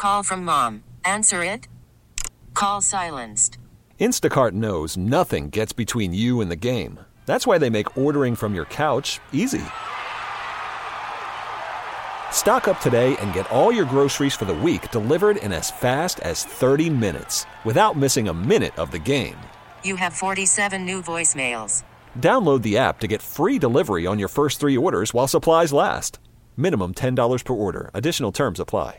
Call from mom. Answer it. Call silenced. Instacart knows nothing gets between you and the game. That's why they make ordering from your couch easy. Stock up today and get all your groceries for the week delivered in as fast as 30 minutes without missing a minute of the game. You have 47 new voicemails. Download the app to get free delivery on your first 3 orders while supplies last. Minimum $10 per order. Additional terms apply.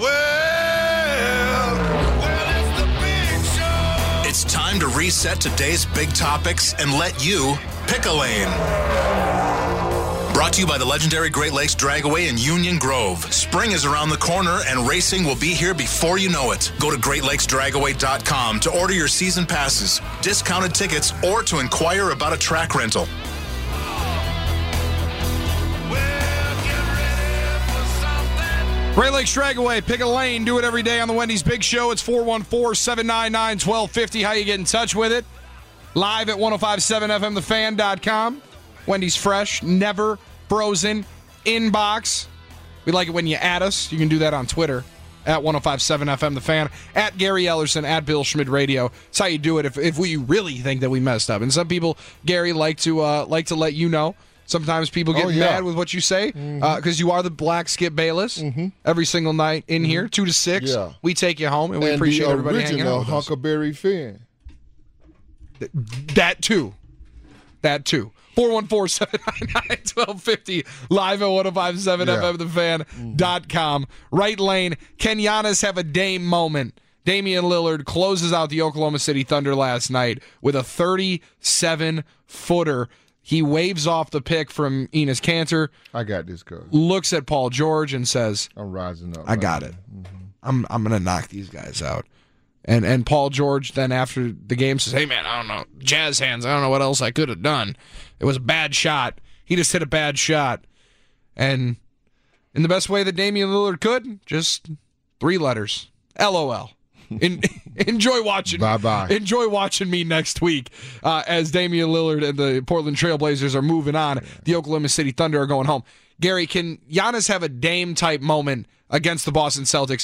It's the big show. It's time to reset today's big topics and let you pick a lane. Brought to you by the legendary Great Lakes Dragaway in Union Grove. Spring is around the corner and racing will be here before you know it. Go to GreatLakesDragaway.com to order your season passes, discounted tickets, or to inquire about a track rental. Great Lakes Dragaway, pick a lane, do it every day on the Wendy's Big Show. It's 414-799-1250. How you get in touch with it? Live at 1057fmthefan.com. Wendy's fresh, never frozen, inbox. We like it when you add us. You can do that on Twitter at 1057FMTheFan, at Gary Ellerson, at Bill Schmidt Radio. It's how you do it if we really think that we messed up. And some people, Gary, like to let you know. Sometimes people get mad with what you say because you are the Black Skip Bayless every single night in here, 2 to 6. Yeah. We take you home, and we appreciate everybody hanging out with us. And the Huckleberry Finn. That too. 414-799-1250, live at 1057fmthefan.com. Right lane, can Giannis have a Dame moment? Damian Lillard closes out the Oklahoma City Thunder last night with a 37-footer. He waves off the pick from Enes Kanter. I got this, coach. Looks at Paul George and says, I'm rising up. I got it. I'm going to knock these guys out. And Paul George then after the game says, hey, man, I don't know. Jazz hands. I don't know what else I could have done. It was a bad shot. He just hit a bad shot. And in the best way that Damian Lillard could, just 3 letters. LOL. Enjoy watching. Bye-bye. Enjoy watching me next week as Damian Lillard and the Portland Trailblazers are moving on. The Oklahoma City Thunder are going home. Gary, can Giannis have a Dame-type moment against the Boston Celtics?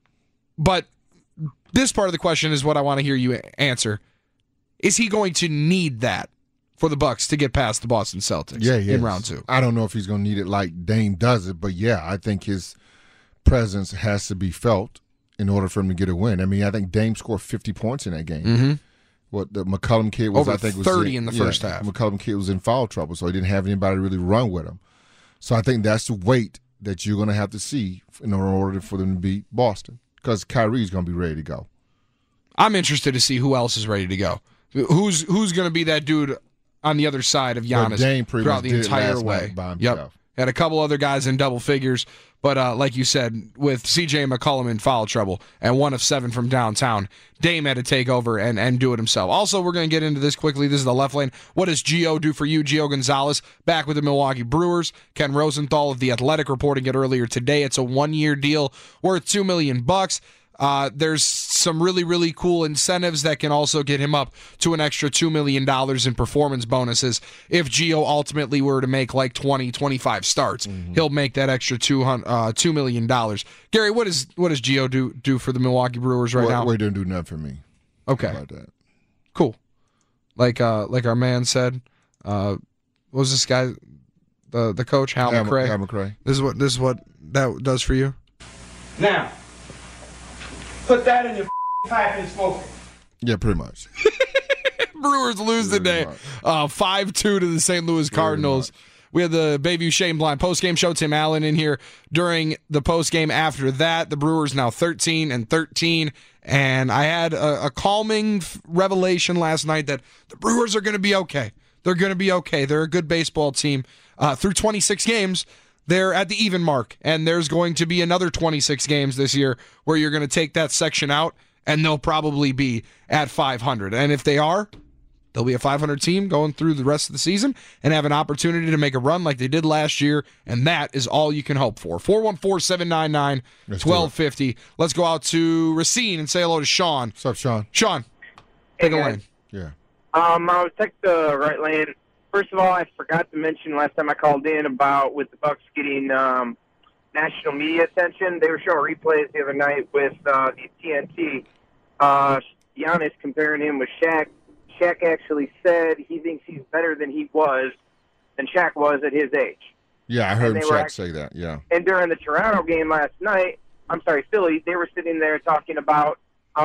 But this part of the question is what I want to hear you answer. Is he going to need that for the Bucks to get past the Boston Celtics in round 2? I don't know if he's going to need it like Dame does it, but yeah, I think his presence has to be felt in order for him to get a win. I mean, I think Dame scored 50 points in that game. What the McCollum kid was, over I think, was 30 in the first half. McCollum kid was in foul trouble, so he didn't have anybody to really run with him. So I think that's the weight that you're going to have to see in order for them to beat Boston, because Kyrie's going to be ready to go. I'm interested to see who else is ready to go. Who's going to be that dude on the other side of Giannis throughout the entire way? Yep. Had a couple other guys in double figures, but like you said, with CJ McCollum in foul trouble and 1 of 7 from downtown, Dame had to take over and do it himself. Also, we're going to get into this quickly. This is the left lane. What does Gio do for you? Gio Gonzalez back with the Milwaukee Brewers. Ken Rosenthal of The Athletic reporting it earlier today. It's a 1-year deal worth $2 million. There's some really, really cool incentives that can also get him up to an extra $2 million in performance bonuses. If Gio ultimately were to make like 20, 25 starts, he'll make that extra $2 million. Gary, what does Gio do for the Milwaukee Brewers right now? He didn't do nothing for me. Okay. How about that? Cool. Like our man said, what was this guy, the coach, Hal McRae? Hal McRae. This is what that does for you? Now, put that in your pipe and smoke it. Yeah, pretty much. Brewers lose today, 5-2 to the St. Louis Cardinals. We had the Bayview Shane Blind postgame show. Tim Allen in here during the postgame. After that, the Brewers now 13-13. And I had a calming revelation last night that the Brewers are going to be okay. They're going to be okay. They're a good baseball team. Through 26 games, they're at the even mark, and there's going to be another 26 games this year where you're going to take that section out, and they'll probably be at 500. And if they are, they'll be a 500 team going through the rest of the season and have an opportunity to make a run like they did last year, and that is all you can hope for. 414-799-1250. Let's go out to Racine and say hello to Sean. What's up, Sean? Sean, take a lane. Yeah. I was texting the right lane. First of all, I forgot to mention last time I called in about with the Bucks getting national media attention. They were showing replays the other night with the TNT. Giannis comparing him with Shaq. Shaq actually said he thinks he's better than Shaq was at his age. Yeah, I heard Shaq say that, yeah. And during the Toronto game last night, Philly, they were sitting there talking about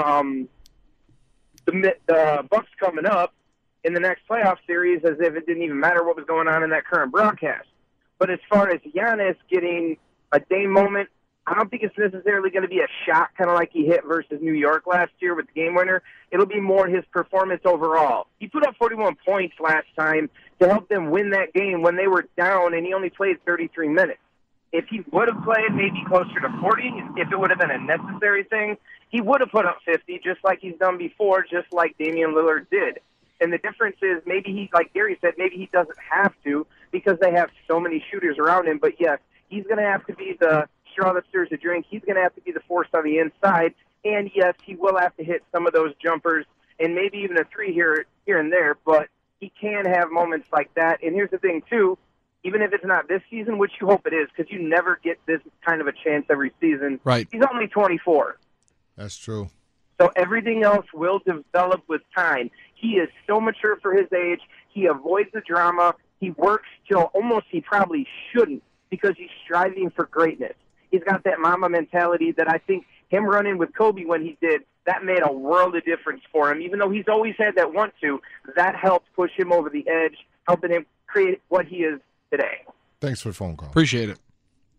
the Bucks coming up in the next playoff series as if it didn't even matter what was going on in that current broadcast. But as far as Giannis getting a Dame moment, I don't think it's necessarily going to be a shot kind of like he hit versus New York last year with the game winner. It'll be more his performance overall. He put up 41 points last time to help them win that game when they were down, and he only played 33 minutes. If he would have played maybe closer to 40, if it would have been a necessary thing, he would have put up 50 just like he's done before, just like Damian Lillard did. And the difference is maybe he, like Gary said, maybe he doesn't have to because they have so many shooters around him. But, yes, he's going to have to be the straw that stirs the drink. He's going to have to be the force on the inside. And, yes, he will have to hit some of those jumpers and maybe even a three here and there. But he can have moments like that. And here's the thing, too. Even if it's not this season, which you hope it is, because you never get this kind of a chance every season. Right. He's only 24. That's true. So everything else will develop with time. He is so mature for his age. He avoids the drama. He works till almost he probably shouldn't because he's striving for greatness. He's got that mama mentality that I think him running with Kobe when he did, that made a world of difference for him. Even though he's always had that want to, that helped push him over the edge, helping him create what he is today. Thanks for the phone call. Appreciate it.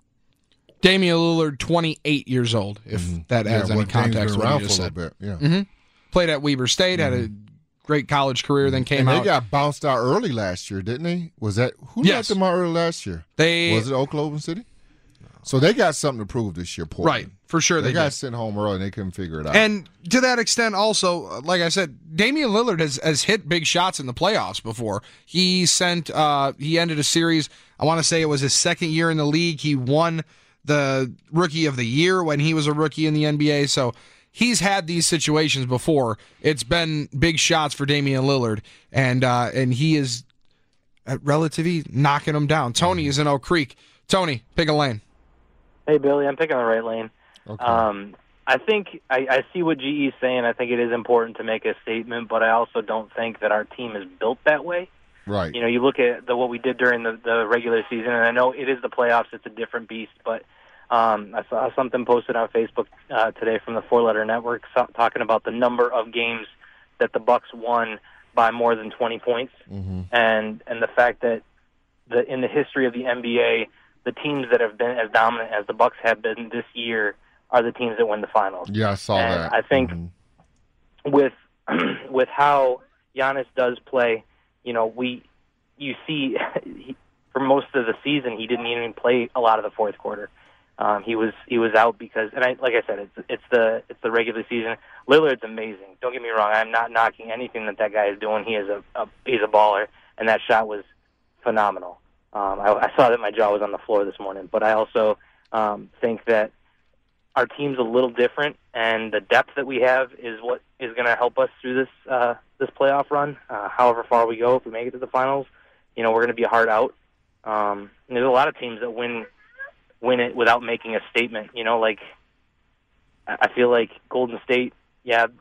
Damian Lillard, 28 years old, if that adds any context to what you just said. Played at Weber State, had a great college career, then came out. They got bounced out early last year, didn't they? Was that who knocked them out early last year? Was it Oklahoma City? So they got something to prove this year, Portland. Right, for sure they got sent home early and they couldn't figure it out. And to that extent also, like I said, Damian Lillard has hit big shots in the playoffs before. He ended a series, I want to say it was his second year in the league. He won the Rookie of the Year when he was a rookie in the NBA. So he's had these situations before. It's been big shots for Damian Lillard, and he is relatively knocking them down. Tony is in Oak Creek. Tony, pick a lane. Hey, Billy, I'm picking the right lane. Okay. I think I see what GE's saying. I think it is important to make a statement, but I also don't think that our team is built that way. Right. You know, you look at what we did during the regular season, and I know it is the playoffs. It's a different beast, but I saw something posted on Facebook today from the Four Letter Network talking about the number of games that the Bucks won by more than 20 points, and the fact that in the history of the NBA, the teams that have been as dominant as the Bucks have been this year are the teams that win the finals. Yeah, I saw that. I think with how Giannis does play, you know, you see for most of the season he didn't even play a lot of the fourth quarter. He was out because, and like I said, it's the regular season. Lillard's amazing. Don't get me wrong. I'm not knocking anything that guy is doing. He is he's a baller, and that shot was phenomenal. I saw that my jaw was on the floor this morning, but I also think that our team's a little different, and the depth that we have is what is going to help us through this playoff run. However far we go, if we make it to the finals, you know, we're going to be a hard out. And there's a lot of teams that win it without making a statement. You know, like I feel like Golden State, they have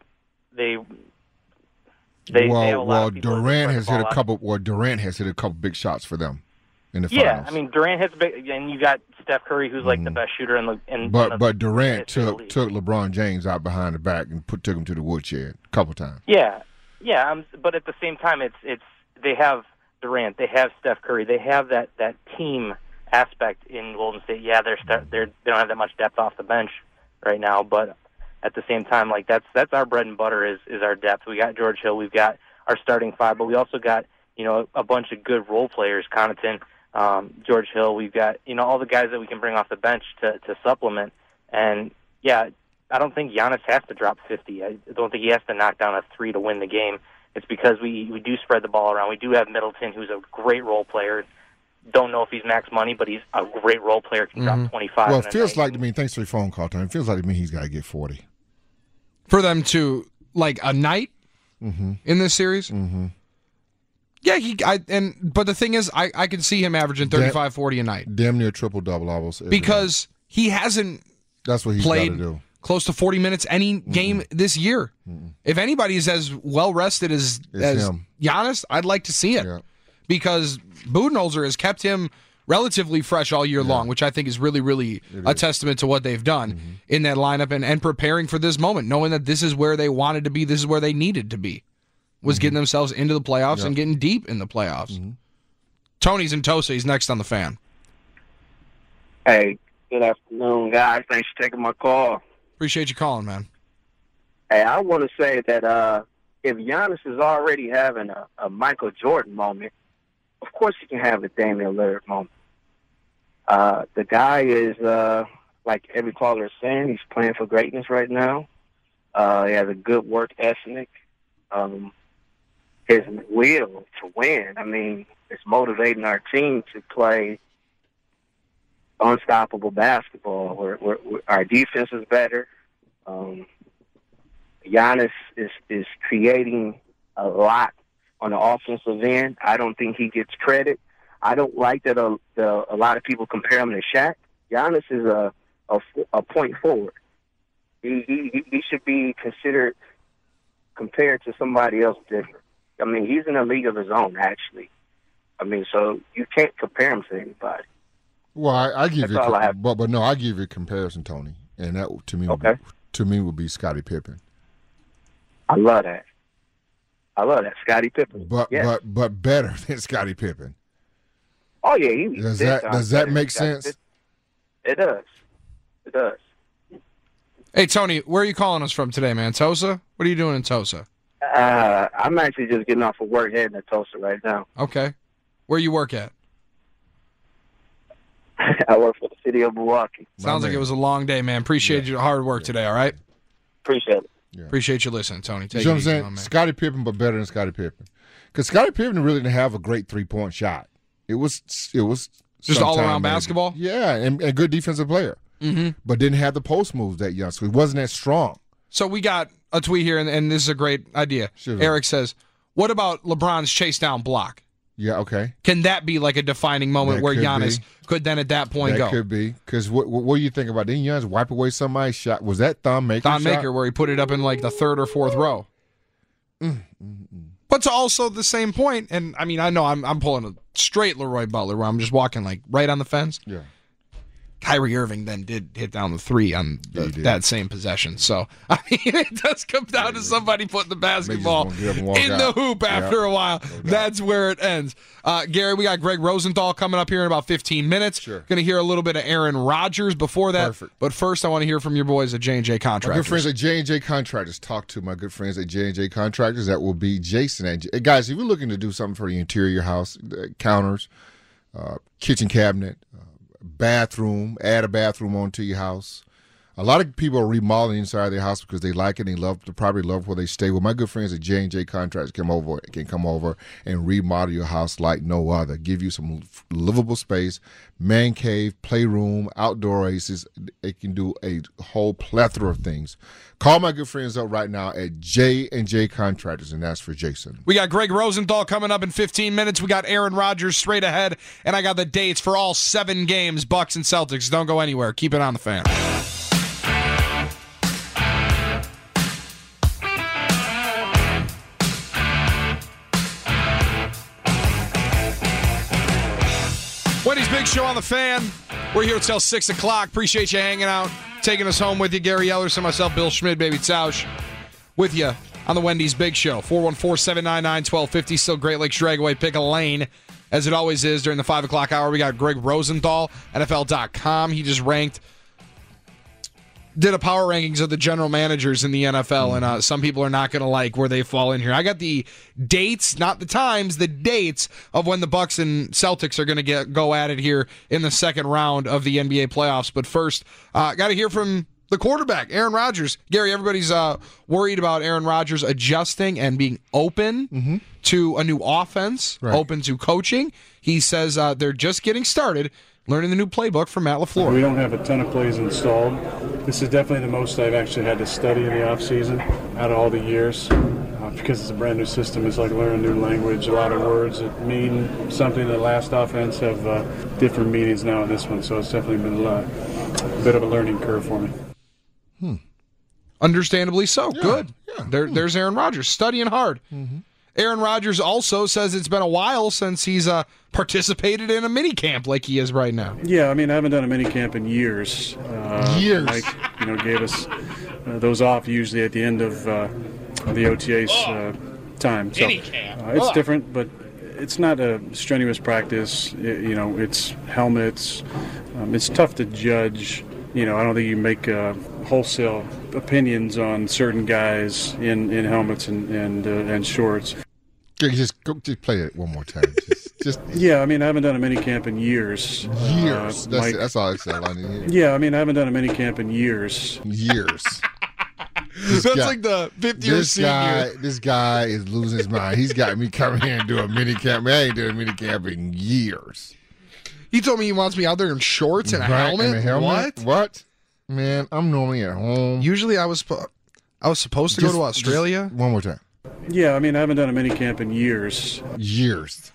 a lot of people. Durant has hit a couple big shots for them in the finals. Yeah, I mean Durant hits big, and you got Steph Curry, who's like the best shooter But Durant took LeBron James out behind the back and took him to the woodshed a couple times. Yeah. But at the same time, it's they have Durant, they have Steph Curry, they have that team aspect in Golden State. Yeah, they don't have that much depth off the bench right now, but at the same time, like that's our bread and butter is our depth. We got George Hill, we've got our starting five, but we also got, you know, a bunch of good role players, Connaughton, George Hill. We've got, you know, all the guys that we can bring off the bench to supplement. And yeah, I don't think Giannis has to drop 50. I don't think he has to knock down a three to win the game. It's because we do spread the ball around. We do have Middleton, who's a great role player. Don't know if he's max money, but he's a great role player. Can drop 25. Well, it feels like to me. Thanks for your phone call, Tom. It feels like to me he's got to get 40 for them to like a night in this series. Yeah, but the thing is, I can see him averaging 35, 40 a night. Damn near triple-double almost. Because he hasn't That's what he's played do. Close to 40 minutes any game this year. If anybody is as well rested as Giannis, I'd like to see it because Budenholzer has kept him relatively fresh all year long, which I think is really, really a testament to what they've done in that lineup and preparing for this moment, knowing that this is where they wanted to be, this is where they needed to be, was getting themselves into the playoffs and getting deep in the playoffs. Tony's in Tosa. He's next on the Fan. Hey, good afternoon, guys. Thanks for taking my call. Appreciate you calling, man. Hey, I want to say that if Giannis is already having a Michael Jordan moment, of course he can have a Damian Lillard moment. The guy is, like every caller is saying, he's playing for greatness right now. He has a good work ethic. His will to win, I mean, it's motivating our team to play unstoppable basketball. Where our defense is better. Giannis is creating a lot on the offensive end. I don't think he gets credit. I don't like that a lot of people compare him to Shaq. Giannis is a point forward. He should be considered compared to somebody else different. I mean, he's in a league of his own, actually. I mean, so you can't compare him to anybody. Well, I give you, but no, I give you a comparison, Tony, and that to me would be Scottie Pippen. I love that. Scottie Pippen. But better than Scottie Pippen. Oh yeah, does that make sense? It does. Hey Tony, where are you calling us from today, man? Tosa? What are you doing in Tosa? I'm actually just getting off of work heading to Tosa right now. Okay. Where you work at? I work for the city of Milwaukee. Sounds like it was a long day, man. Appreciate your hard work today, all right? Appreciate it. Yeah. Appreciate you listening, Tony. You know what I'm saying? Scottie Pippen, but better than Scottie Pippen. Because Scottie Pippen really didn't have a great three-point shot. It was just all-around basketball? Yeah, and a good defensive player. But didn't have the post moves that young, so he wasn't that strong. So we got a tweet here, and this is a great idea. Sure. Eric says, what about LeBron's chase down block? Yeah, okay. Can that be like a defining moment where Giannis could then at that point go? That could be. Because what do you think about? Didn't Giannis wipe away somebody's shot? Was that Thon Maker's shot? Where he put it up in like the third or fourth row. But to also the same point, and I mean, I know I'm pulling a straight Leroy Butler where I'm just walking like right on the fence. Yeah. Kyrie Irving then did hit down the three on that same possession. So, I mean, it does come down to somebody putting the basketball in the hoop after a while. No, that's where it ends. Gary, we got Greg Rosenthal coming up here in about 15 minutes. Sure. Going to hear a little bit of Aaron Rodgers before that. Perfect. But first, I want to hear from your boys at J&J Contractors. My good friends at J&J Contractors. Talk to my good friends at J&J Contractors. That will be Jason. And guys, if you're looking to do something for the interior of your house, counters, kitchen cabinet, bathroom, add a bathroom onto your house. A lot of people are remodeling inside their house because they like it and they probably love where they stay. Well, my good friends at J&J Contractors can come over and remodel your house like no other. Give you some livable space, man cave, playroom, outdoor aces. They can do a whole plethora of things. Call my good friends up right now at J&J Contractors, and that's for Jason. We got Greg Rosenthal coming up in 15 minutes. We got Aaron Rodgers straight ahead, and I got the dates for all 7 games, Bucks and Celtics. Don't go anywhere. Keep it on the Fan. Wendy's Big Show on the Fan. We're here until 6 o'clock. Appreciate you hanging out, taking us home with you. Gary Ellerson, myself, Bill Schmid, Baby Tausch, with you on the Wendy's Big Show. 414-799-1250. Still Great Lakes Dragaway. Pick a lane, as it always is during the 5 o'clock hour. We got Greg Rosenthal, NFL.com. He just did a power rankings of the general managers in the NFL, and some people are not going to like where they fall in here. I got the dates, not the times, the dates of when the Bucks and Celtics are going to go at it here in the second round of the NBA playoffs. But first, got to hear from the quarterback, Aaron Rodgers. Gary, everybody's worried about Aaron Rodgers adjusting and being open to a new offense, open to coaching. He says they're just getting started, learning the new playbook from Matt LaFleur. We don't have a ton of plays installed. This is definitely the most I've actually had to study in the offseason out of all the years. because it's a brand new system. It's like learning a new language. A lot of words that mean something in the last offense have different meanings now in this one. So it's definitely been a bit of a learning curve for me. Understandably so. Yeah, good. Yeah. There's Aaron Rodgers studying hard. Mm-hmm. Aaron Rodgers also says it's been a while since he's participated in a mini camp like he is right now. Yeah, I mean, I haven't done a mini camp in years. Mike, gave us those off usually at the end of the OTA's time. So it's different, but it's not a strenuous practice. It's helmets. It's tough to judge. I don't think you make wholesale opinions on certain guys in helmets and shorts. Just play it one more time. Yeah, I mean, I haven't done a mini camp in years. That's all I said. Yeah, I mean, I haven't done a mini camp in years. That's like the 50th senior. This guy is losing his mind. He's got me coming here and do a mini camp. Man, I ain't doing a mini camp in years. He told me he wants me out there in shorts and a helmet. And a helmet? What? Man, I'm normally at home. Usually I was supposed to go to Australia. One more time. Yeah, I mean, I haven't done a mini camp in years. Years.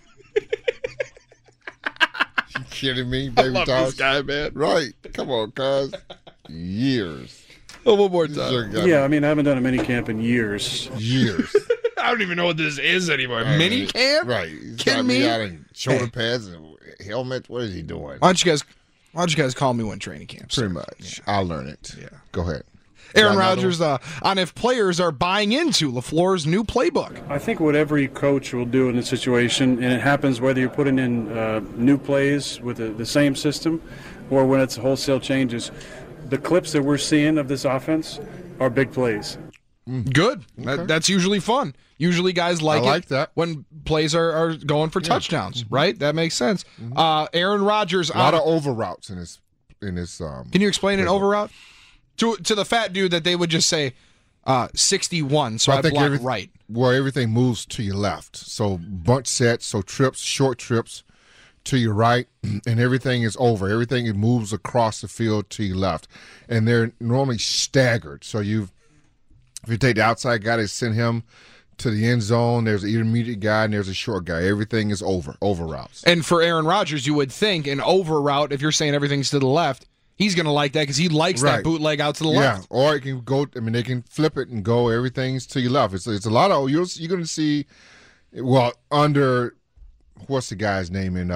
You kidding me, baby? I love this guy, man. Right. Come on, cuz. Years. Oh, one more time. Yeah, I mean, I haven't done a mini camp in years. I don't even know what this is anymore. Mini camp? Right. He's kidding me? Out in shoulder pads and helmet. What is he doing? Why don't you guys call me when training camp? Pretty much. Yeah. I'll learn it. Yeah. Go ahead. Aaron Rodgers on if players are buying into LaFleur's new playbook. I think what every coach will do in this situation, and it happens whether you're putting in new plays with the same system or when it's wholesale changes, the clips that we're seeing of this offense are big plays. Good. Okay. That's usually fun. Usually guys like that when plays are going for touchdowns, right? That makes sense. Aaron Rodgers. A lot of over routes in his Can you explain an over route? To the fat dude that they would just say 61, so I block right. Where everything moves to your left. So bunch sets, so trips, short trips to your right, and everything is over. Everything it moves across the field to your left. And they're normally staggered. So if you take the outside guy, they send him to the end zone. There's an intermediate guy and there's a short guy. Everything is over routes. And for Aaron Rodgers, you would think an over route, if you're saying everything's to the left, he's going to like that because he likes that bootleg out to the left. Yeah, or it can go. I mean, they can flip it and go. Everything's to your left. It's a lot of. You're going to see. Well, under what's the guy's name in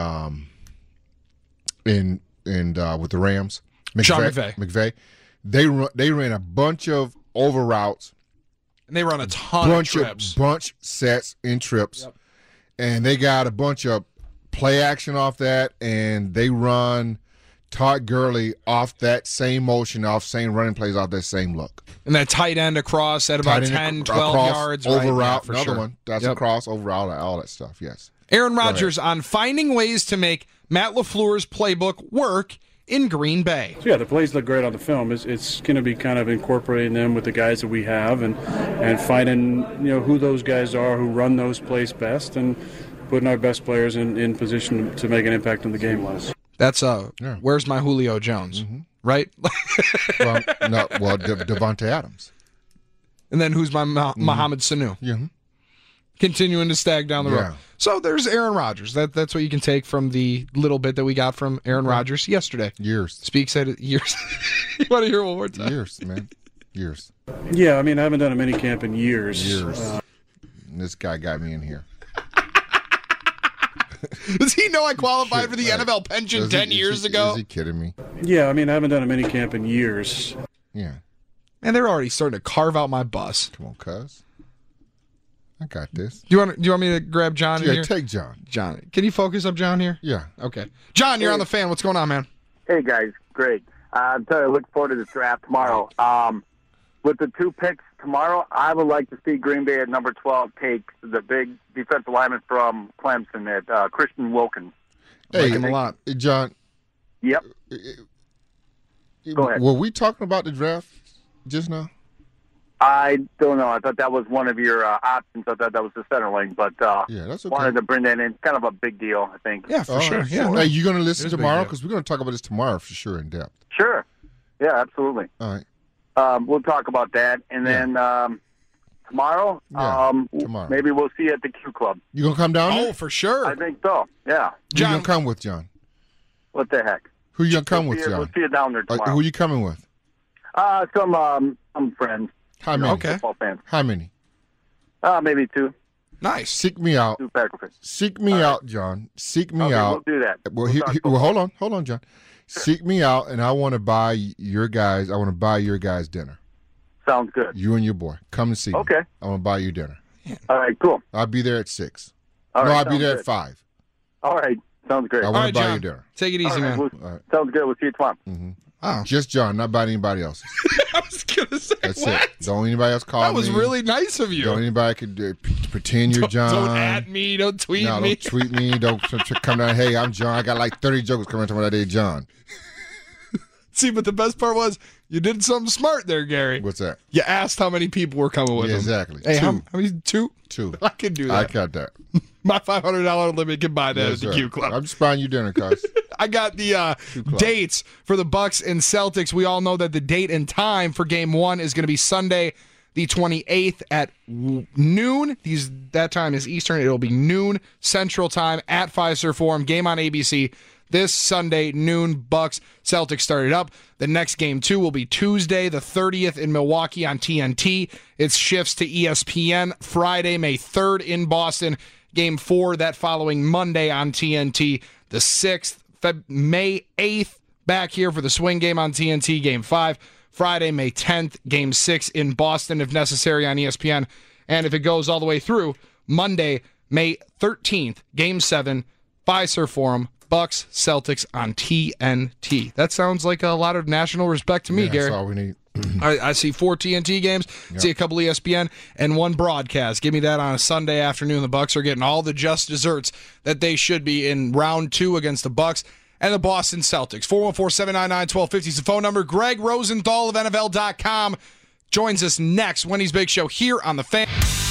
with the Rams? Sean McVay. They ran a bunch of over routes. And they run a ton of trips. Bunch sets in trips, and they got a bunch of play action off that, and they run Todd Gurley off that same motion, off same running plays, off that same look. And that tight end across at about 10, 12 yards. Over route, another one. That's a cross, over route, all that stuff, yes. Aaron Rodgers on finding ways to make Matt LaFleur's playbook work in Green Bay. So, the plays look great on the film. It's going to be kind of incorporating them with the guys that we have and finding who those guys are who run those plays best and putting our best players in position to make an impact on the game. That's where's my Julio Jones, right? Devontae Adams. And then who's my Mohamed Sanu? Yeah. Continuing to stag down the road. So there's Aaron Rodgers. That's what you can take from the little bit that we got from Aaron Rodgers yesterday. Years. Speak said it years. You want to hear one more time? Years, man. Years. Yeah, I mean, I haven't done a mini camp in years. This guy got me in here. Does he know I qualified for the NFL pension 10 years ago? Is he kidding me? Yeah, I mean, I haven't done a mini camp in years. Yeah. And they're already starting to carve out my bus. Come on, cuz. I got this. Do you want me to grab John in here? Yeah, take John. John, can you focus up John here? Yeah. Okay. John, you're on the fan. What's going on, man? Hey, guys. Great. I'm telling you, I look forward to the draft tomorrow. With the 2 picks tomorrow, I would like to see Green Bay at number 12 take the big defensive lineman from Clemson, at Christian Wilkins. Hey, a lot. Hey, John. Yep. Go ahead. Were we talking about the draft just now? I don't know. I thought that was one of your options. I thought that was the centerling, but that's okay. Wanted to bring that in. Kind of a big deal, I think. Yeah, for sure. Yeah. Hey, you going to listen tomorrow? Because we're going to talk about this tomorrow for sure in depth. Sure. Yeah, absolutely. All right. We'll talk about that. And then tomorrow. Yeah, tomorrow. Maybe we'll see you at the Q Club. You gonna come down there? Oh, for sure. I think so. Yeah. Who you gonna come with, John? What the heck? Who you gonna come with, John? We'll see you down there tomorrow. Who you coming with? Some friends. How many? Okay. Football fans. How many? Maybe 2. Nice. Seek me out. 2 Packer fans. Seek me out, John. Seek me out. We'll do that. Well, hold on, John. Seek me out, and I want to buy your guys. I want to buy your guys dinner. Sounds good. You and your boy, come and see me. Okay. I want to buy you dinner. All right, cool. I'll be there at 6. All right, I'll be there good. at 5. All right, sounds great. I want to buy John. you dinner. Take it easy, man. All right. Sounds good. We'll see you tomorrow. Mm-hmm. Oh. Just John, not about anybody else. I was gonna say That's what? it. Don't anybody else call me. That was really nice of you. Don't anybody could pretend you're John. Don't at me. Don't tweet me. Don't tweet me. Don't come down. Hey, I'm John. I got like 30 jokes coming to my day, John. See, but the best part was you did something smart there, Gary. What's that? You asked how many people were coming with Yeah, him. exactly. Hey, 2. how many? 2? 2. I can do that. I got that. My $500 limit can buy that Yes, at the sir. Q Club. I'm just buying you dinner, cuz. I got the dates for the Bucks and Celtics. We all know that the date and time for Game 1 is going to be Sunday, the 28th at noon. That time is Eastern. It'll be noon Central Time at Fiserv Forum. Game on ABC this Sunday, noon. Bucks, Celtics started up. The next Game 2 will be Tuesday, the 30th in Milwaukee on TNT. It shifts to ESPN Friday, May 3rd in Boston. Game 4 that following Monday on TNT. The 6th, May 8th, back here for the swing game on TNT. Game 5, Friday, May 10th. Game 6 in Boston, if necessary, on ESPN. And if it goes all the way through, Monday, May 13th, Game 7, Fiserv Forum, Bucks, Celtics on TNT. That sounds like a lot of national respect to me, Gary. That's all we need. I see 4 TNT games, see a couple ESPN, and 1 broadcast. Give me that on a Sunday afternoon. The Bucks are getting all the just desserts that they should be in round 2 against the Bucks and the Boston Celtics. 414-799-1250 is the phone number. Greg Rosenthal of NFL.com joins us next. Wendy's Big Show here on The Fan.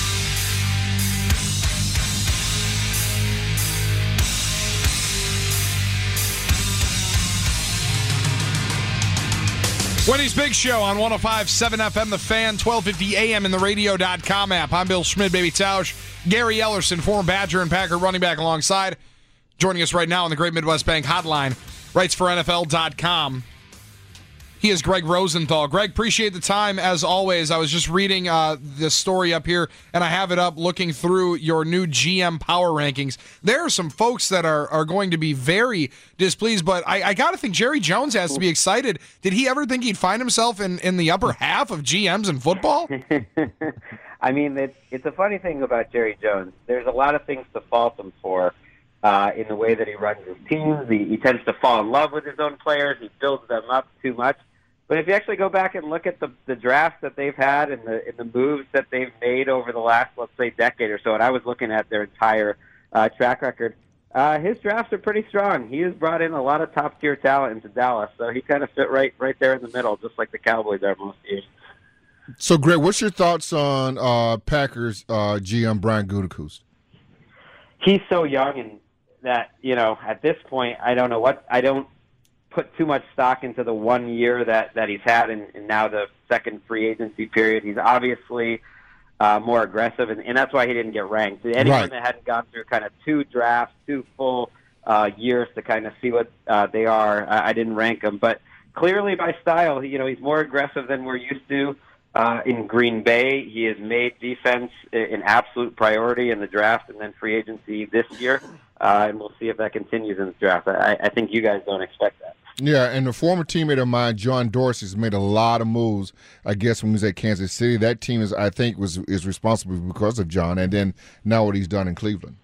Wendy's Big Show on 105.7 FM, The Fan, 1250 AM in the radio.com app. I'm Bill Schmidt, Baby Tausch. Gary Ellerson, former Badger and Packer running back alongside. Joining us right now on the Great Midwest Bank hotline, writes for NFL.com. He is Greg Rosenthal. Greg, appreciate the time as always. I was just reading this story up here, and I have it up looking through your new GM power rankings. There are some folks that are going to be very displeased, but I got to think Jerry Jones has to be excited. Did he ever think he'd find himself in the upper half of GMs in football? I mean, it's a funny thing about Jerry Jones. There's a lot of things to fault him for in the way that he runs his teams. He tends to fall in love with his own players. He builds them up too much. But if you actually go back and look at the drafts that they've had and the moves that they've made over the last, let's say, decade or so, and I was looking at their entire track record, his drafts are pretty strong. He has brought in a lot of top-tier talent into Dallas, so he kind of fit right there in the middle, just like the Cowboys are most years. So, Greg, what's your thoughts on Packers GM Brian Gutekunst? He's so young, and that, at this point, I don't put too much stock into the 1 year that he's had and now the second free agency period. He's obviously more aggressive, and that's why he didn't get ranked. Anyone that hadn't gone through kind of 2 drafts, 2 full years to kind of see what they are, I didn't rank him. But clearly by style, he's more aggressive than we're used to. In Green Bay, he has made defense an absolute priority in the draft and then free agency this year, and we'll see if that continues in the draft. I think you guys don't expect that. Yeah, and a former teammate of mine, John Dorsey, has made a lot of moves, I guess, when he was at Kansas City. That team is responsible because of John, and then now what he's done in Cleveland.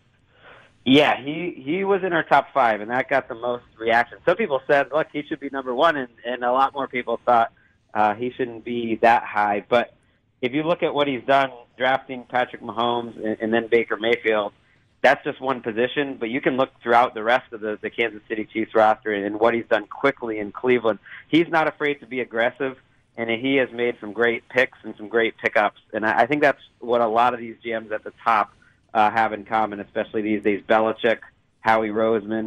Yeah, he was in our top 5, and that got the most reaction. Some people said, look, he should be number 1, and a lot more people thought he shouldn't be that high. But if you look at what he's done, drafting Patrick Mahomes and then Baker Mayfield, that's just one position, but you can look throughout the rest of the Kansas City Chiefs roster and what he's done quickly in Cleveland. He's not afraid to be aggressive, and he has made some great picks and some great pickups. And I think that's what a lot of these GMs at the top have in common, especially these days. Belichick, Howie Roseman,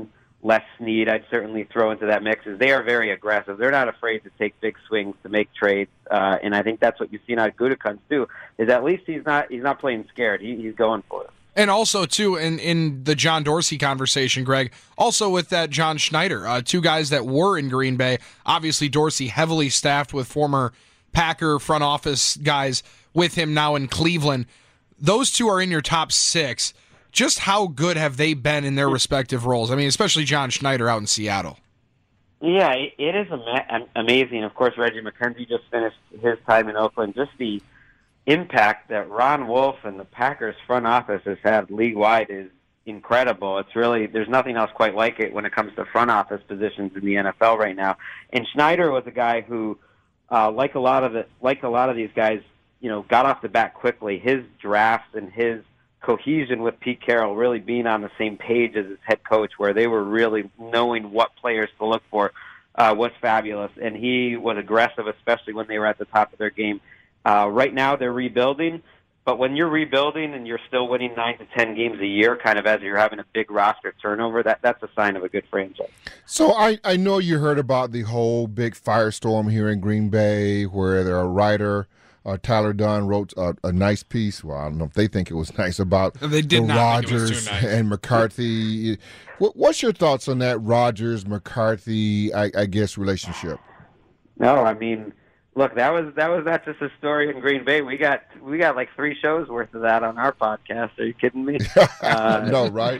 Les Snead, I'd certainly throw into that mix, is they are very aggressive. They're not afraid to take big swings to make trades, and I think that's what you've seen out of Gutekunst too. Is at least he's not playing scared. He's going for it. And also, too, in the John Dorsey conversation, Greg, also with that John Schneider, two guys that were in Green Bay. Obviously, Dorsey heavily staffed with former Packer front office guys with him now in Cleveland. Those two are in your top 6. Just how good have they been in their respective roles? I mean, especially John Schneider out in Seattle. Yeah, it is amazing. Of course, Reggie McKenzie just finished his time in Oakland. Just the impact that Ron Wolf and the Packers front office has had league-wide is incredible. It's really, there's nothing else quite like it when it comes to front office positions in the NFL right now. And Schneider was a guy who, like a lot of these guys, got off the bat quickly. His draft and his cohesion with Pete Carroll, really being on the same page as his head coach, where they were really knowing what players to look for, was fabulous. And he was aggressive, especially when they were at the top of their game. Right now they're rebuilding, but when you're rebuilding and you're still winning 9 to 10 games a year, kind of as you're having a big roster turnover, that's a sign of a good franchise. So I know you heard about the whole big firestorm here in Green Bay where their writer, Tyler Dunn, wrote a nice piece. Well, I don't know if they think it was nice about Rodgers and McCarthy. What's your thoughts on that Rodgers-McCarthy, I guess, relationship? No, I mean, look, that was not just a story in Green Bay. We got like 3 shows worth of that on our podcast. Are you kidding me? No, right?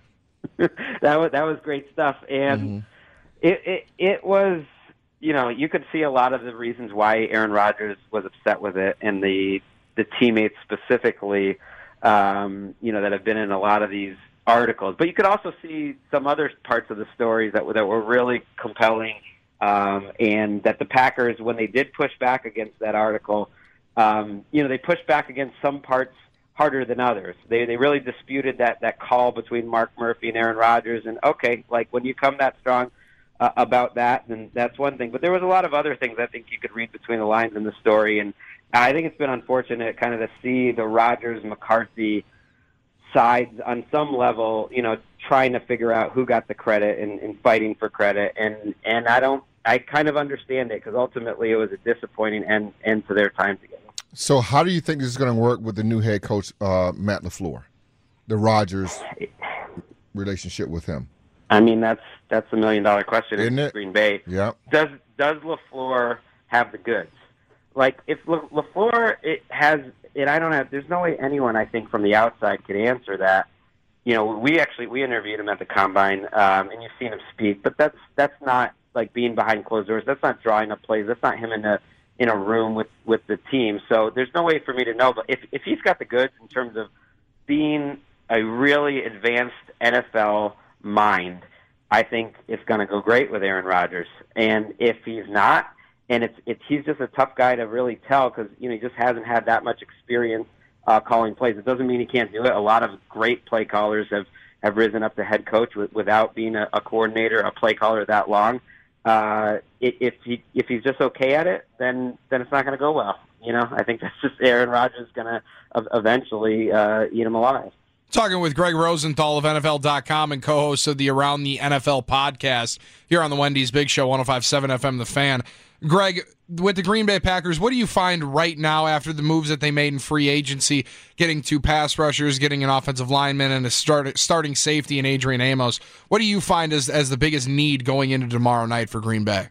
that was great stuff, and it was, you could see a lot of the reasons why Aaron Rodgers was upset with it, and the teammates specifically, that have been in a lot of these articles. But you could also see some other parts of the stories that were really compelling. And that the Packers, when they did push back against that article, they pushed back against some parts harder than others. They really disputed that call between Mark Murphy and Aaron Rodgers. And, okay, like when you come that strong about that, then that's one thing. But there was a lot of other things I think you could read between the lines in the story. And I think it's been unfortunate kind of to see the Rodgers-McCarthy sides on some level, trying to figure out who got the credit and fighting for credit. And I kind of understand it because ultimately it was a disappointing end to their time together. So how do you think this is going to work with the new head coach, Matt LaFleur, the Rodgers relationship with him? I mean, that's $1 million question in Green Bay. Yeah. Does LaFleur have the goods? Like, if LaFleur there's no way anyone, I think, from the outside could answer that. We interviewed him at the Combine, and you've seen him speak, but that's not like being behind closed doors. That's not drawing up plays. That's not him in a room with the team. So there's no way for me to know. But if he's got the goods in terms of being a really advanced NFL mind, I think it's going to go great with Aaron Rodgers. And if he's not, and he's just a tough guy to really tell because he just hasn't had that much experience calling plays. It doesn't mean he can't do it. A lot of great play callers have risen up to head coach without being a coordinator, a play caller that long. If he's just okay at it, then it's not going to go well. I think that's just Aaron Rodgers going to eventually eat him alive. Talking with Greg Rosenthal of NFL.com and co-host of the Around the NFL podcast here on the Wendy's Big Show, 105.7 FM The Fan. Greg, with the Green Bay Packers, what do you find right now after the moves that they made in free agency, getting 2 pass rushers, getting an offensive lineman, and a starting safety in Adrian Amos? What do you find as the biggest need going into tomorrow night for Green Bay?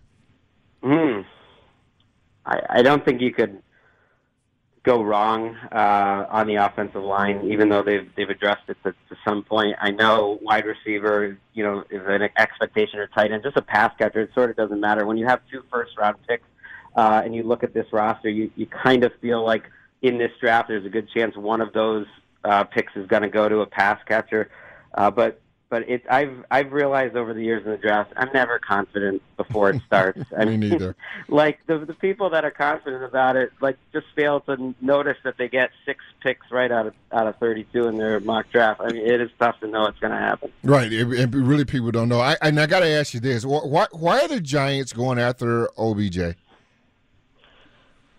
I don't think you could go wrong on the offensive line, even though they've addressed it to some point. I know wide receiver, is an expectation, or tight end, just a pass catcher. It sort of doesn't matter. When you have 2 first-round picks and you look at this roster, you kind of feel like in this draft there's a good chance one of those picks is going to go to a pass catcher. But I've realized over the years in the draft, I'm never confident before it starts. Me neither. Like the people that are confident about it, like just fail to notice that they get 6 picks right out of 32 in their mock draft. I mean, it is tough to know what's going to happen. Right, and really people don't know. I got to ask you this: why are the Giants going after OBJ?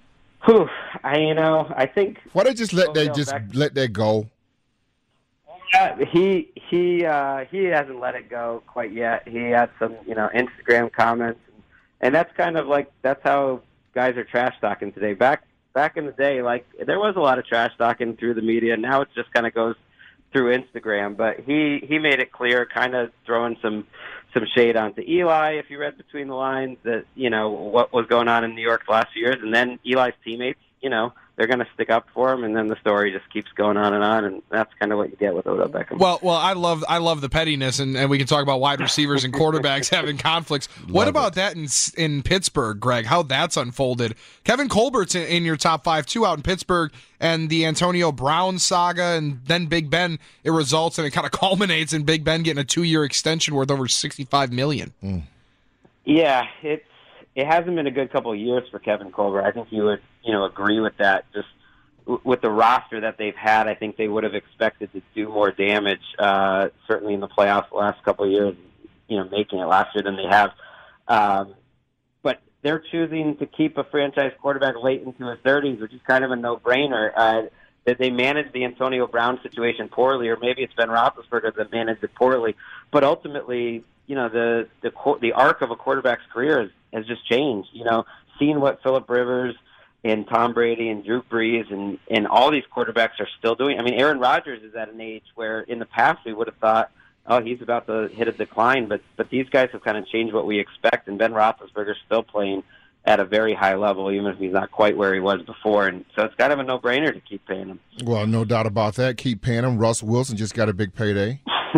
I think why they just let that go? He hasn't let it go quite yet. He had some, Instagram comments, and that's kind of like that's how guys are trash talking today. Back in the day, like there was a lot of trash talking through the media. Now it just kind of goes through Instagram. But he made it clear, kind of throwing some shade onto Eli. If you read between the lines, that what was going on in New York the last few years, and then Eli's teammates, they're going to stick up for him, and then the story just keeps going on, and that's kind of what you get with Odell Beckham. Well, I love the pettiness, and we can talk about wide receivers and quarterbacks having conflicts. What about that in Pittsburgh, Greg? How that's unfolded? Kevin Colbert's in your top 5 too out in Pittsburgh, and the Antonio Brown saga, and then Big Ben. It results and it kind of culminates in Big Ben getting a 2-year extension worth over $65 million. Yeah, it hasn't been a good couple of years for Kevin Colbert. I think you would, agree with that. Just with the roster that they've had, I think they would have expected to do more damage, certainly in the playoffs the last couple of years, making it last year than they have. But they're choosing to keep a franchise quarterback late into his 30s, which is kind of a no-brainer. That they managed the Antonio Brown situation poorly, or maybe it's Ben Roethlisberger that managed it poorly. But ultimately, the arc of a quarterback's career has just changed. Seeing what Phillip Rivers and Tom Brady and Drew Brees and all these quarterbacks are still doing. I mean, Aaron Rodgers is at an age where in the past we would have thought, oh, he's about to hit a decline, but these guys have kind of changed what we expect, and Ben Roethlisberger's still playing at a very high level, even if he's not quite where he was before. And so it's kind of a no-brainer to keep paying him. Well, no doubt about that. Keep paying him. Russell Wilson just got a big payday.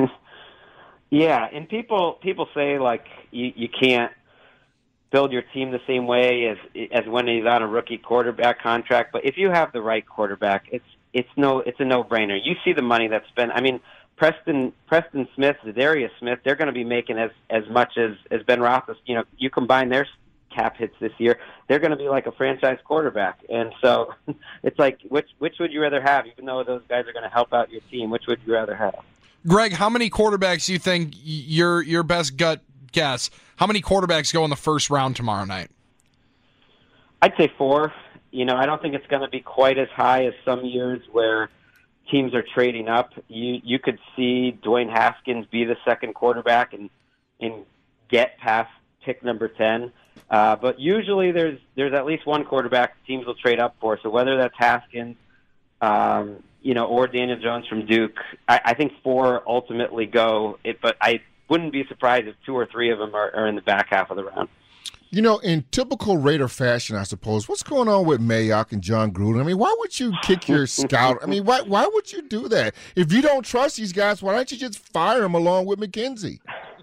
Yeah, and people say, like, you can't build your team the same way as when he's on a rookie quarterback contract. But if you have the right quarterback, it's a no-brainer. You see the money that's spent. I mean, Preston Smith, Zadarius Smith, they're going to be making as much as Ben Roethlisberger. You combine their cap hits this year, they're going to be like a franchise quarterback. And so it's like, which would you rather have? Even though those guys are going to help out your team, which would you rather have? Greg, how many quarterbacks do you think, your best gut guess, how many quarterbacks go in the first round tomorrow night? I'd say 4. I don't think it's going to be quite as high as some years where teams are trading up. You could see Dwayne Haskins be the second quarterback and get past pick number 10. But usually there's at least one quarterback teams will trade up for. So whether that's Haskins, or Daniel Jones from Duke, I think 4 ultimately go. But I wouldn't be surprised if 2 or 3 of them are in the back half of the round. In typical Raider fashion, I suppose, what's going on with Mayock and John Gruden? I mean, why would you kick your scout? I mean, why would you do that? If you don't trust these guys, why don't you just fire them along with McKenzie?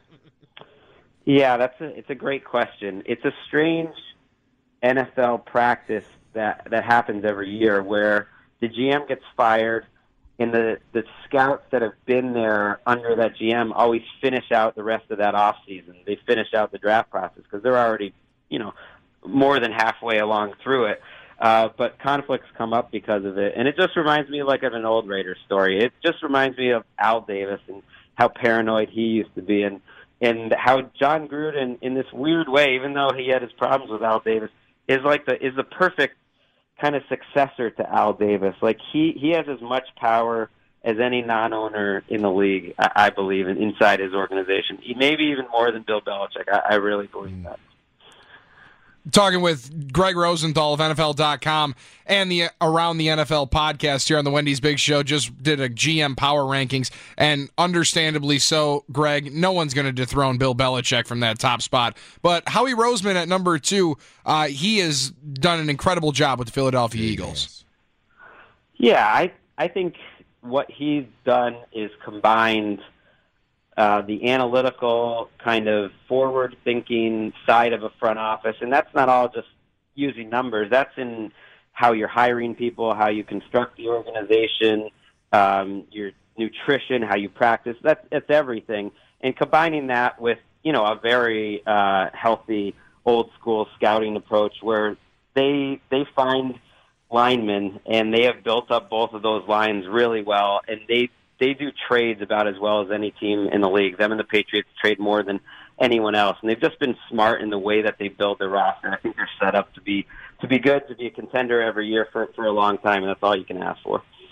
Yeah, it's a great question. It's a strange NFL practice that happens every year where the GM gets fired and the scouts that have been there under that GM always finish out the rest of that off season. They finish out the draft process because they're already, more than halfway along through it. But conflicts come up because of it. And it just reminds me of an old Raiders story. It just reminds me of Al Davis and how paranoid he used to be, and how John Gruden, in this weird way, even though he had his problems with Al Davis, is the perfect kind of successor to Al Davis. Like he has as much power as any non-owner in the league, I believe, inside his organization. Maybe even more than Bill Belichick. I really believe that. Talking with Greg Rosenthal of NFL.com and the Around the NFL podcast here on the Wendy's Big Show. Just did a GM power rankings, and understandably so, Greg, no one's going to dethrone Bill Belichick from that top spot. But Howie Roseman at number 2, he has done an incredible job with the Philadelphia Eagles. Yeah, I think what he's done is combined the analytical kind of forward-thinking side of a front office, and that's not all just using numbers. That's in how you're hiring people, how you construct the organization, your nutrition, how you practice. That's everything. And combining that with, a very healthy, old-school scouting approach where they find linemen, and they have built up both of those lines really well, and they do trades about as well as any team in the league. Them and the Patriots trade more than anyone else, and they've just been smart in the way that they build their roster. I think they're set up to be good, to be a contender every year for a long time, and that's all you can ask for.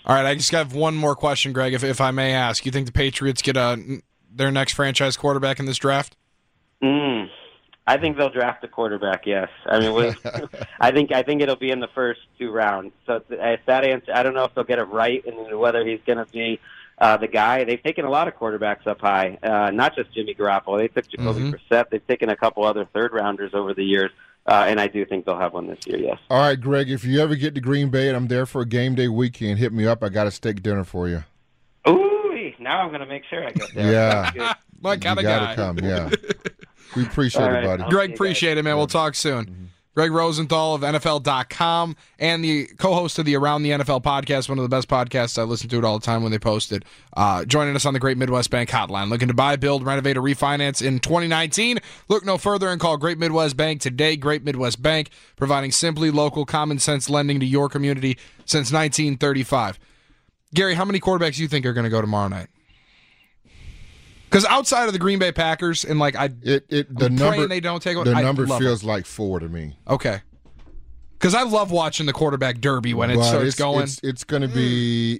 All right, I just have one more question, Greg, if I may ask. You think the Patriots get their next franchise quarterback in this draft? I think they'll draft a quarterback. Yes, I mean, I think it'll be in the first 2 rounds. So if that answer, I don't know if they'll get it right and whether he's going to be the guy. They've taken a lot of quarterbacks up high, not just Jimmy Garoppolo. They took Jacoby Brissett. They've taken a couple other third-rounders over the years, and I do think they'll have one this year, yes. All right, Greg, if you ever get to Green Bay and I'm there for a game day weekend, hit me up. I got a steak dinner for you. Ooh, now I'm going to make sure I get there. Yeah. My kind of guy. You got to come, yeah. We appreciate it, buddy. Greg, appreciate it, man. We'll talk soon. Greg Rosenthal of NFL.com and the co-host of the Around the NFL podcast, one of the best podcasts. I listen to it all the time when they post it. Joining us on the Great Midwest Bank Hotline. Looking to buy, build, renovate, or refinance in 2019? Look no further and call Great Midwest Bank today. Great Midwest Bank, providing simply local, common-sense lending to your community since 1935. Gary, how many quarterbacks do you think are going to go tomorrow night? Because outside of the Green Bay Packers, and like the number they don't take the number feels like 4 to me. Okay, because I love watching the quarterback derby when it starts going. It's going to be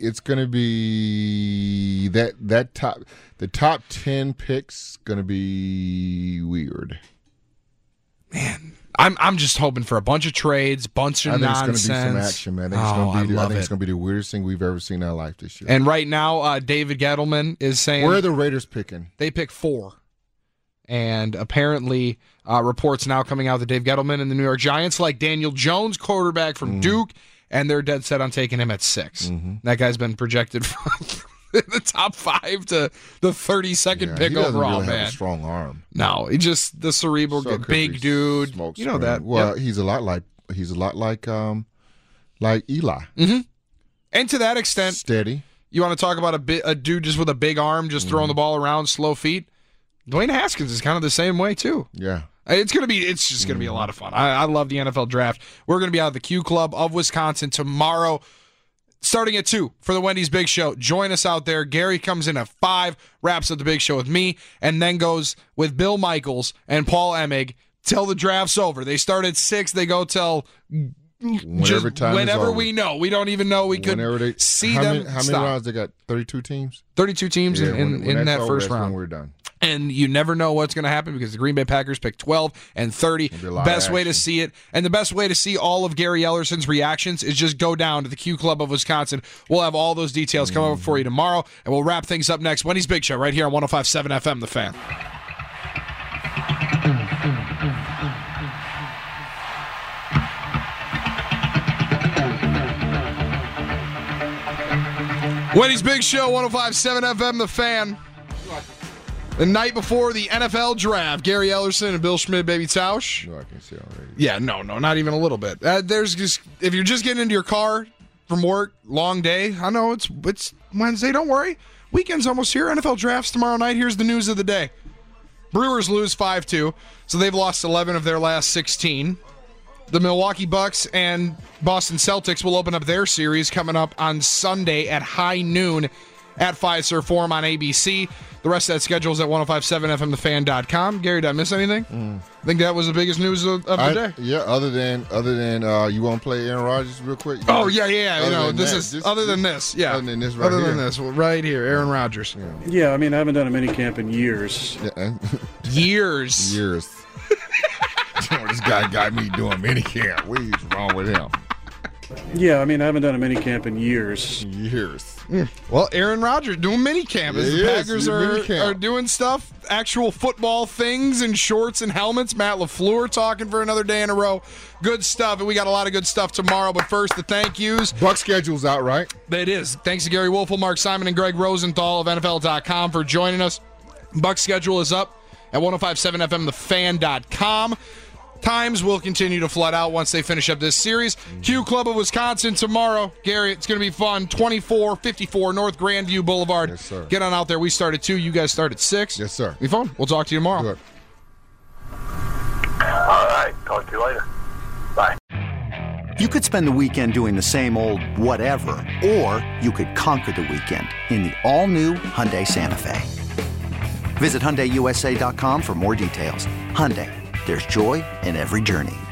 the top 10 picks going to be weird. Man, I'm just hoping for a bunch of trades, bunch of nonsense. I think it's going to be some action, man. I think it's going to be the weirdest thing we've ever seen in our life this year. And right now, David Gettleman is saying... Where are the Raiders picking? They pick 4. And apparently, reports now coming out that Dave Gettleman and the New York Giants like Daniel Jones, quarterback from Duke, and they're dead set on taking him at 6. That guy's been projected from the top 5 to the 32nd pick overall, really man. Have a strong arm. No, he just the cerebral big dude. You know that. Well, he's a lot like Eli. And to that extent, steady. You want to talk about a dude just with a big arm, just throwing the ball around, slow feet? Dwayne Haskins is kind of the same way too. Yeah. It's just gonna be a lot of fun. I love the NFL draft. We're gonna be out of the Q Club of Wisconsin tomorrow, starting at 2 for the Wendy's Big Show. Join us out there. Gary comes in at 5, wraps up the Big Show with me, and then goes with Bill Michaels and Paul Emig till the draft's over. They start at 6. They go till whenever we know. We don't even know. We could see them. How many rounds they got? 32 teams? 32 teams in that first round. We're done. And you never know what's going to happen because the Green Bay Packers pick 12 and 30. Best way to see it. And the best way to see all of Gary Ellerson's reactions is just go down to the Q Club of Wisconsin. We'll have all those details come up for you tomorrow, and we'll wrap things up next. Wendy's Big Show right here on 105.7 FM, The Fan. Wendy's Big Show, 105.7 FM, The Fan. The night before the NFL draft, Gary Ellerson and Bill Schmidt, Baby Tausch. No, I can see already. Yeah, no, not even a little bit. If you're just getting into your car from work, long day. I know it's Wednesday. Don't worry, weekend's almost here. NFL drafts tomorrow night. Here's the news of the day: Brewers lose 5-2, so they've lost 11 of their last 16. The Milwaukee Bucks and Boston Celtics will open up their series coming up on Sunday at high noon at Fiserv Forum on ABC. The rest of that schedule is at 1057fmthefan.com. Gary, did I miss anything? I think that was the biggest news of the day. Yeah, other than you want to play Aaron Rodgers real quick? Yeah. Other than this right here, Aaron Rodgers. Yeah, I mean, I haven't done a mini camp in years. Years. This guy got me doing mini camp. What is wrong with him? Yeah, I mean, I haven't done a mini camp in years. Well, Aaron Rodgers doing mini camp as the Packers are doing stuff, actual football things in shorts and helmets. Matt LaFleur talking for another day in a row. Good stuff, and we got a lot of good stuff tomorrow. But first, the thank yous. Buck schedule's out, right? It is. Thanks to Gary Wolfel, Mark Simon, and Greg Rosenthal of NFL.com for joining us. Buck schedule is up at 1057fmthefan.com. Times will continue to flood out once they finish up this series. Q Club of Wisconsin tomorrow. Gary, it's going to be fun. 2454 North Grandview Boulevard. Yes, sir. Get on out there. We start at 2. You guys start at 6. Yes, sir. Be fun. We'll talk to you tomorrow. Good. All right. Talk to you later. Bye. You could spend the weekend doing the same old whatever, or you could conquer the weekend in the all-new Hyundai Santa Fe. Visit HyundaiUSA.com for more details. Hyundai. There's joy in every journey.